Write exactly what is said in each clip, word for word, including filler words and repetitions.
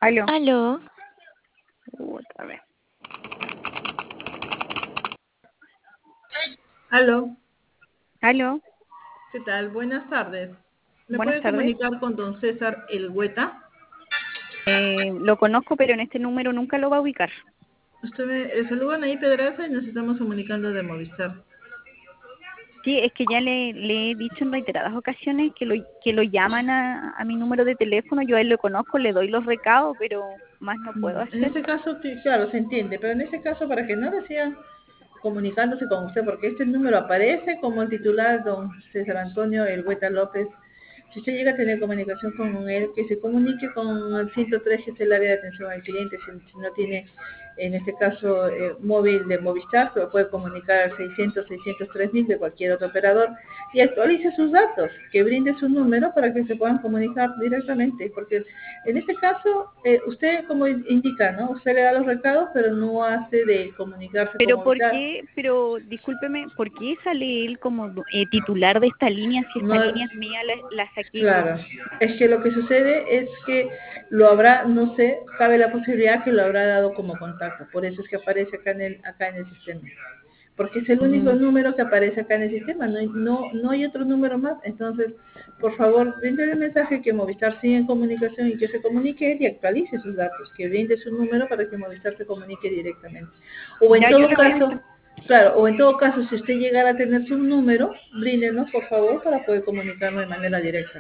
Aló. Aló, Otra vez. Aló, Aló. ¿qué tal? Buenas tardes. ¿Me Buenas puede tardes. comunicar con don César Elgueta? Eh, lo conozco, pero en este número nunca lo va a ubicar. Usted me eh, saluda ahí Pedraza y nos estamos comunicando de Movistar. Sí, es que ya le, le he dicho en reiteradas ocasiones que lo, que lo llaman a, a mi número de teléfono. Yo a él lo conozco, le doy los recados, pero más no puedo En hacer. este caso, sí, claro, se entiende, pero en este caso, para que no lo sigan comunicándose con usted, porque este número aparece como el titular don César Antonio Elgueta López. Si usted llega a tener comunicación con él, que se comunique con el ciento tres, que es el área de atención al cliente. Si, si no tiene, en este caso, eh, móvil de Movistar, lo puede comunicar al seiscientos, seiscientos tres mil de cualquier otro operador y actualice sus datos, que brinde su número para que se puedan comunicar directamente, porque en este caso, eh, usted como indica, ¿no? Usted le da los recados, pero no hace de comunicarse con Pero ¿por Movistar. qué? Pero discúlpeme, ¿por qué sale él como eh, titular de esta línea si esta No, línea es mía, la, la saqué yo? claro, es que lo que sucede es que lo habrá, no sé, cabe la posibilidad que lo habrá dado como contacto, por eso es que aparece acá en el, acá en el sistema, porque es el único Mm. número que aparece acá en el sistema, no hay, no, no hay otro número más. Entonces, por favor, brinde el mensaje que Movistar sigue en comunicación y que se comunique él y actualice sus datos, que brinde su número para que Movistar se comunique directamente. O en Ya yo todo le voy a caso, avisar. claro, o en todo caso, si usted llegara a tener su número, bríndenos, por favor, para poder comunicarnos de manera directa.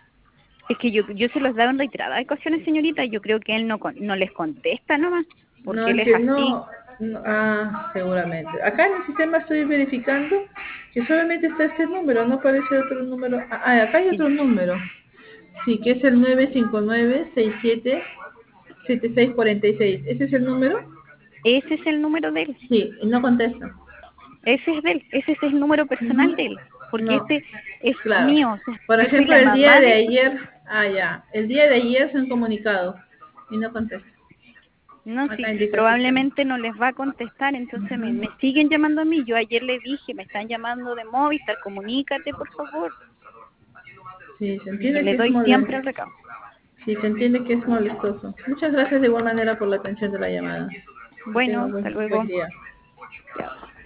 Es que yo, yo se los he dado en reiteradas ocasiones, señorita. Yo creo que él no, con- no les contesta nomás, No porque él es así. entiendo, no, ah, seguramente. Acá en el sistema estoy verificando que solamente está este número, no aparece otro número. Ah, ah, acá hay Y otro número. Sí, que es el nueve cinco nueve, seis siete siete seis cuatro seis. ¿Ese es el número? ese es el número de él. Sí, y no contesta. Ese es de él. Ese es el número personal Ujú. de él. Porque No, este es claro. mío. O sea, Por yo soy ejemplo, la el día mamá de de él. ayer, ah, ya, el día de ayer se han comunicado y no contesta. No, Acá sí, indica el sistema. probablemente no les va a contestar. Entonces me, Ujú. me siguen llamando a mí. Yo ayer le dije, me están llamando de Movistar, comunícate, por favor. Sí, se Y entiende le que es doy siempre molesto. el recado. Sí, se entiende que es molestoso. Muchas gracias de igual manera por la atención de la llamada. Que tenga Bueno, hasta buen, luego. buen día. Chao.